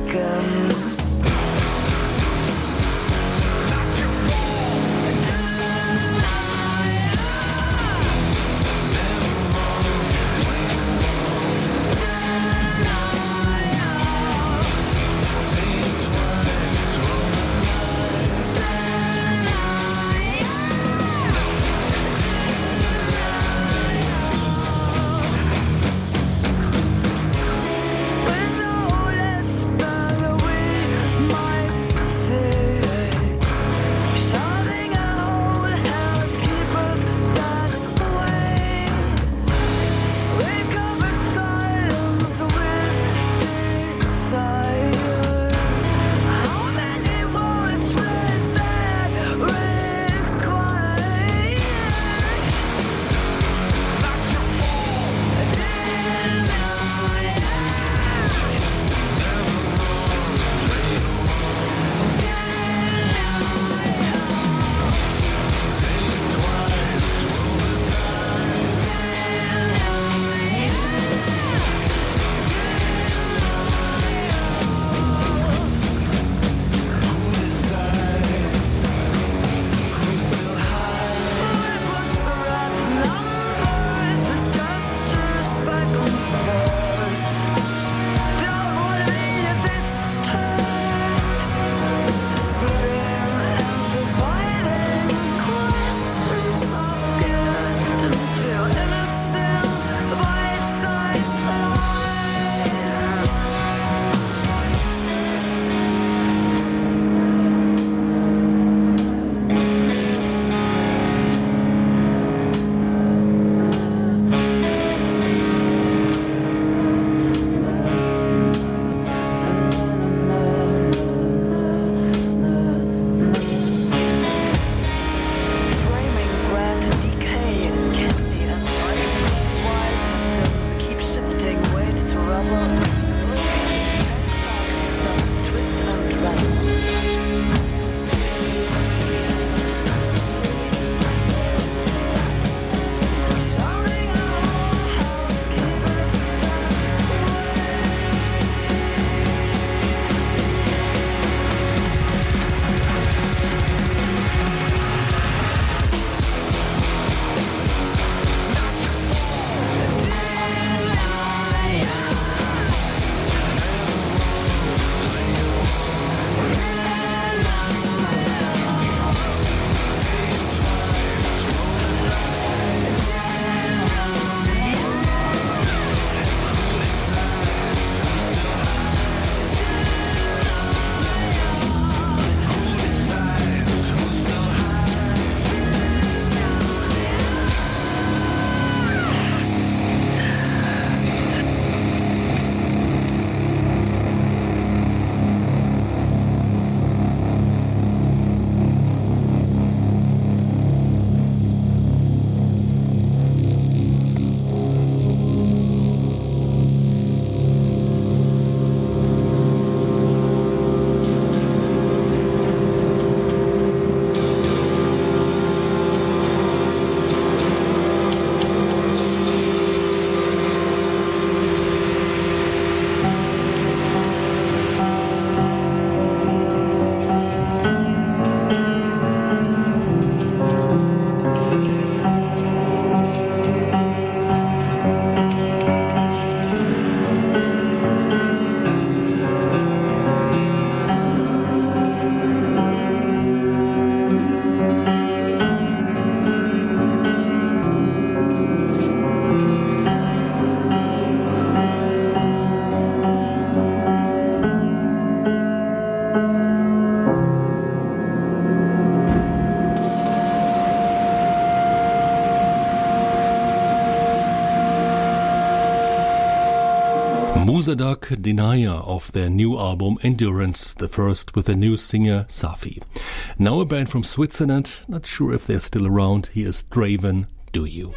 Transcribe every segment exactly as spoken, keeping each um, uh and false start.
again. Muzadaq Dinaya off their new album Endurance, the first with a new singer Safi. Now a band from Switzerland, not sure if they're still around. Here's Draven, Do You?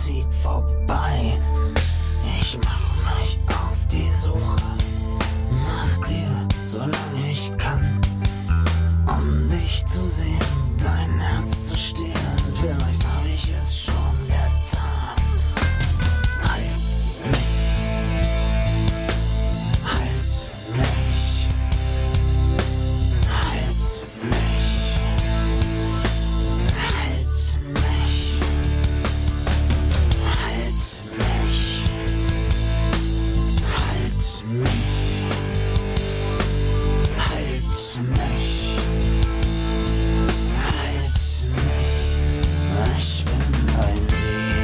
zieht vorbei. Ich mach mich auf die Suche nach dir, solange ich kann, um dich zu sehen, dein Herz zu stehlen. Vielleicht hab ich es schon getan. Halt mich, halt mich, halt mich, halt mich, halt mich, halt mich, halt mich, halt mich, ich bin bei dir.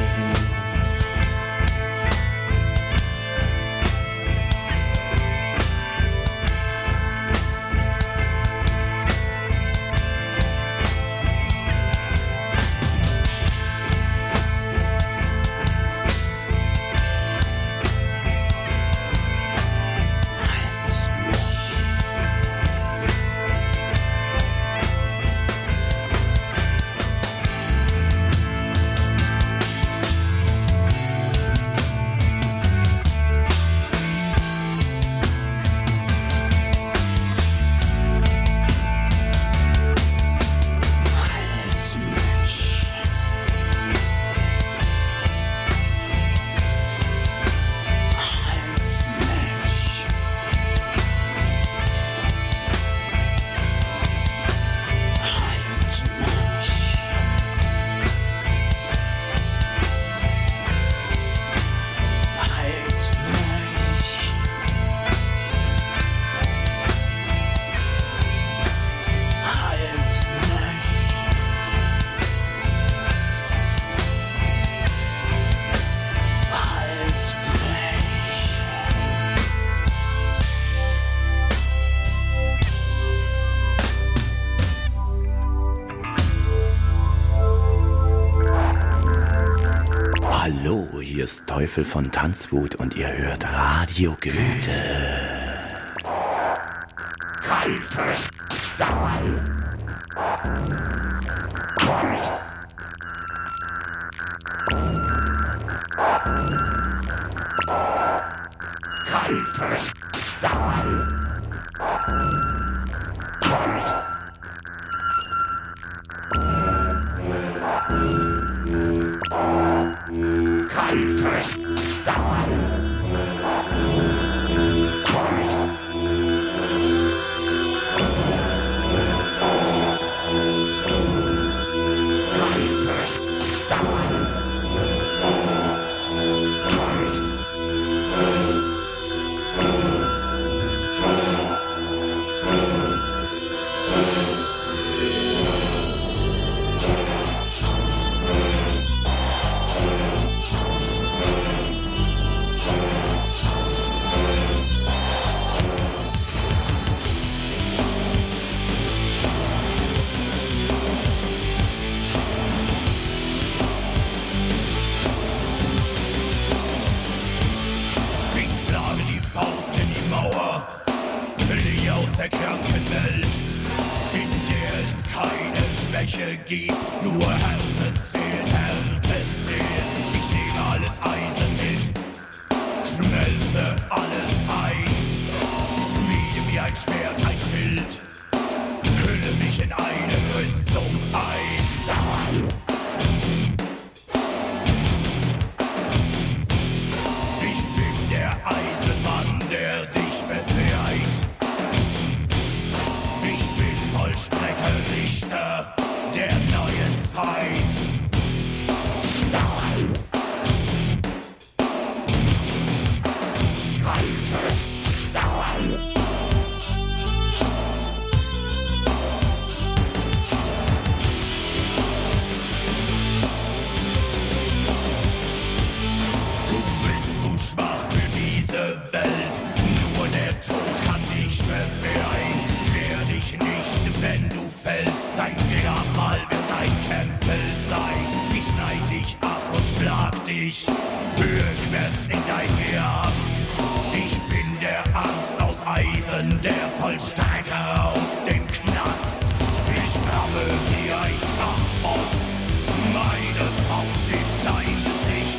Hallo, hier ist Teufel von Tanzwut und ihr hört Radio Goethe. Gibt nur Härte zählt, Härte zählt. Ich nehme alles Eisen mit, schmelze alles ein, schmiede mir ein Schwert, ein Schild, hülle mich in eine Rüstung ein. Ich bin der Eisenmann, der dich befreit. Ich bin Vollstrecker-Richter der neuen Zeit. Du bist zu schwach für diese Welt, nur der Tod kann dich befreien. Wehr dich nicht, wenn du fällst, dein Grabmal wird ein Tempel sein. Ich schneid dich ab und schlag dich rückwärts in dein Grab. Ich bin der Arzt aus Eisen, der Vollstrecker aus dem Knast. Ich grabe wie ein Amboss, meine Faust in dein Gesicht.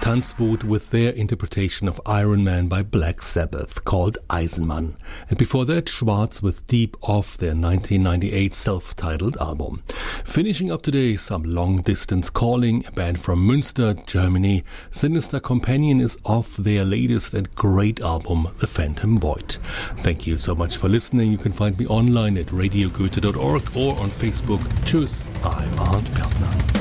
Tanzwut with their interpretation of Iron Man by Black Sabbath called Eisenmann. And before that, Schwarz with Deep off their nineteen ninety-eight self-titled album. Finishing up today, some Long Distance Calling, a band from Münster, Germany. Sinister Companion is off their latest and great album, The Phantom Void. Thank you so much for listening. You can find me online at radio goethe dot org or on Facebook. Tschüss, I'm Arndt Bergner.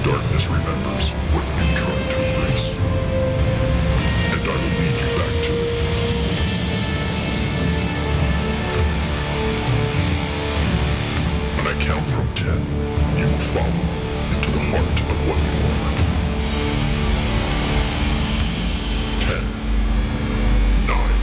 darkness remembers what you tried to erase. And I will lead you back to it. When I count from ten, you will follow me into the heart of what you are. Ten, nine,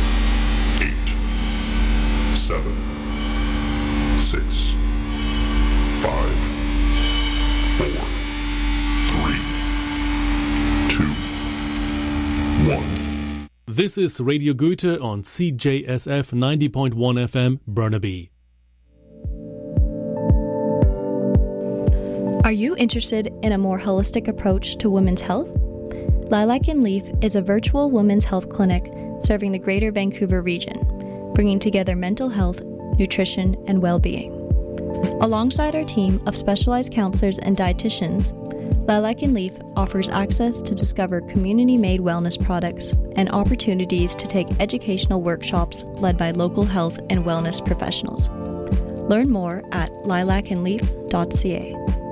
eight, seven, six, five, four, three, two, one. This is Radio Goethe on C J S F ninety point one F M, Burnaby. Are you interested in a more holistic approach to women's health? Lilac and Leaf is a virtual women's health clinic serving the Greater Vancouver region, bringing together mental health, nutrition, and well-being. Alongside our team of specialized counselors and dietitians, Lilac and Leaf offers access to discover community-made wellness products and opportunities to take educational workshops led by local health and wellness professionals. Learn more at lilac and leaf dot c a.